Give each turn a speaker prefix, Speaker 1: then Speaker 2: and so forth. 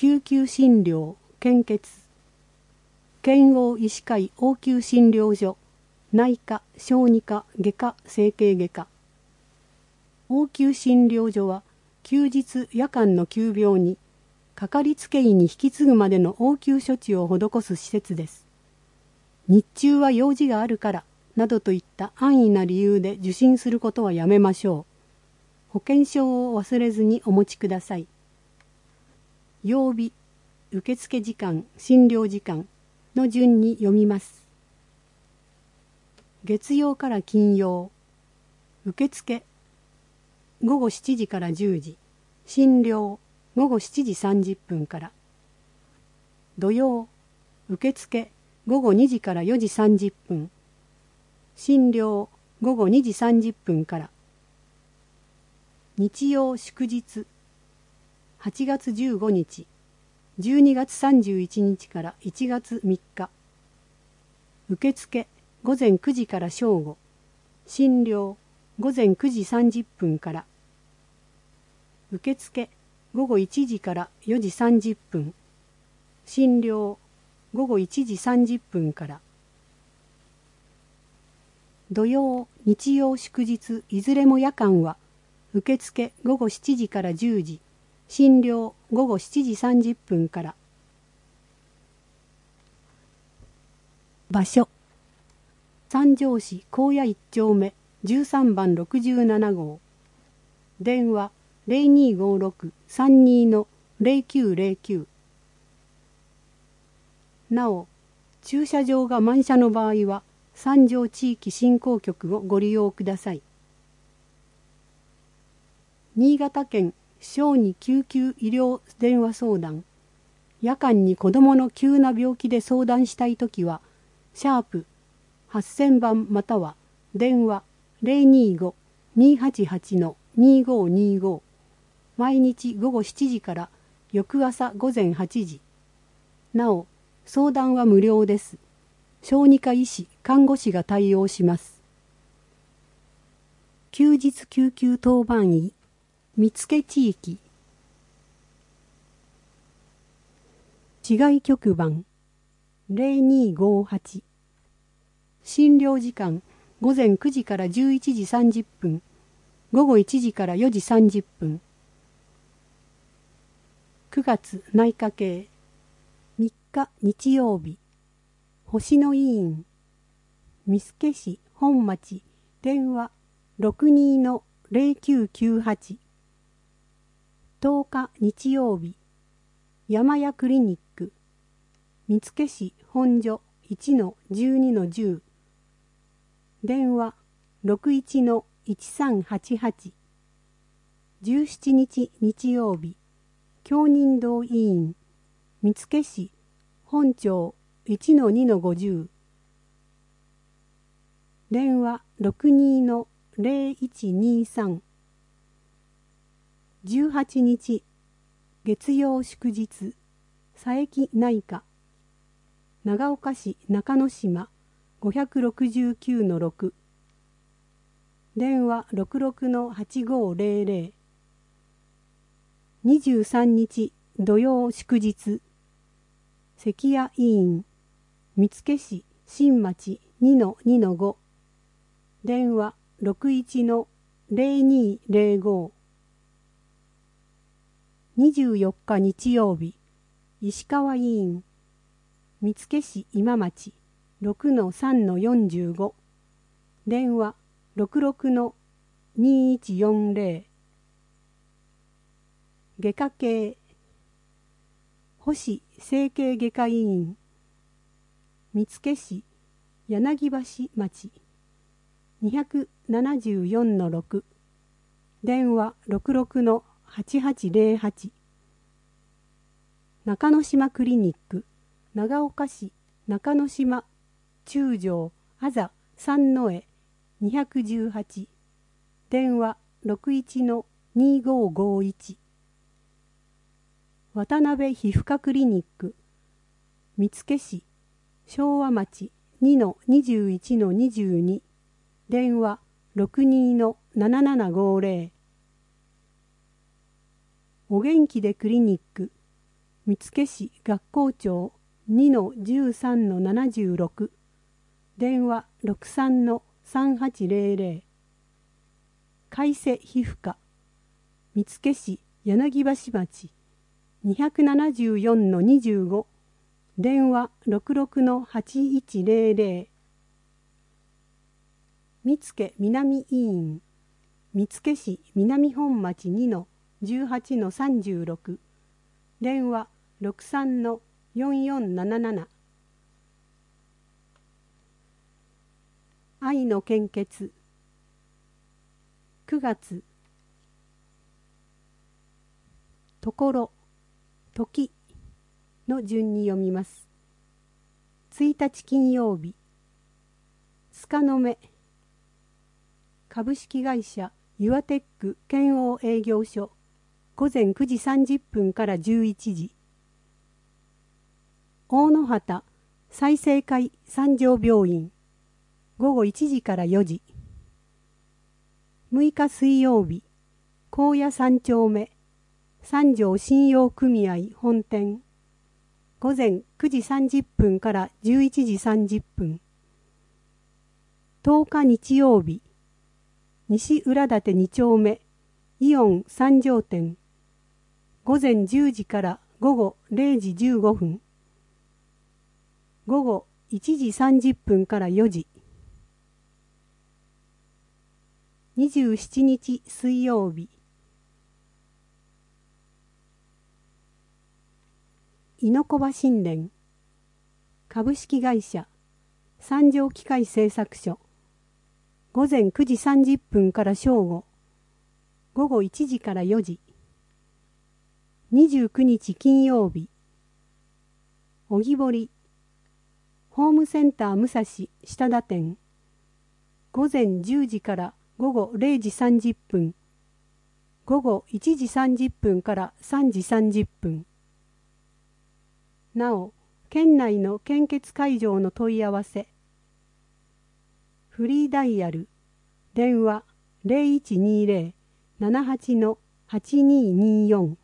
Speaker 1: 救急診療献血県央医師会応急診療所内科小児科外科整形外科応急診療所は休日夜間の急病にかかりつけ医に引き継ぐまでの応急処置を施す施設です。日中は用事があるからなどといった安易な理由で受診することはやめましょう。保険証を忘れずにお持ちください。曜日、受付時間、診療時間の順に読みます。月曜から金曜、受付午後7時から10時、診療午後7時30分から。土曜、受付午後2時から4時30分、診療午後2時30分から。日曜祝日、8月15日、12月31日から1月3日。受付午前9時から正午、診療午前9時30分から。受付午後1時から4時30分、診療午後1時30分から。土曜、日曜祝日いずれも夜間は受付午後7時から10時、診療午後7時30分から。場所、三条市高野1丁目13番67号。電話0256-32-0909。なお、駐車場が満車の場合は三条地域振興局をご利用ください。新潟県小児救急医療電話相談。夜間に子どもの急な病気で相談したいときは、#8000番または電話025-288-2525。毎日午後7時から翌朝午前8時。なお、相談は無料です。小児科医師、看護師が対応します。休日救急当番医、見附地域。市外局番0258。診療時間午前9時から11時30分、午後1時から4時30分。9月内科系3日日曜日、星野医院、見附市本町、電話62-0998。10日日曜日、山谷クリニック、見附市本所 1-12-10。電話61-1388。17日日曜日、京人道医院、見附市本町 1-2-50。電話62-0123。18日月曜祝日、佐伯内科、長岡市中之島 569-6。電話66-8500。23日土曜祝日、関谷医院、見附市新町 2-2-5。電話61-0205。24日日曜日、石川医院、見附市今町 6-3-45。電話66-2140。外科系、星整形外科医院、見附市柳橋町 274-6。電話66-8808。中之島クリニック、長岡市中之島中条あざ三の絵218。電話61-2551。渡辺皮膚科クリニック、見附市昭和町 2-21-22。電話62-7750。お元気でクリニック、 見附市学校長 2-13-76 電話 63-3800 海瀬皮膚科見附市柳橋町 274-25 電話 66-8100 見附南医院見附市南本町 2-18-36 電話 63-4477 愛の献血9月ところ時の順に読みます。1日金曜日つかのめ株式会社ユアテック県央営業所午前9時30分から11時大野畑済生会三条病院午後1時から4時6日水曜日高野3丁目三条信用組合本店午前9時30分から11時30分10日日曜日西浦館2丁目イオン三条店午前10時から午後0時15分午後1時30分から4時27日水曜日猪子場神殿株式会社三条機械製作所午前9時30分から正午午後1時から4時29日金曜日荻堀ホームセンター武蔵下田店午前10時から午後0時30分午後1時30分から3時30分なお県内の献血会場の問い合わせフリーダイヤル電話 0120-78-8224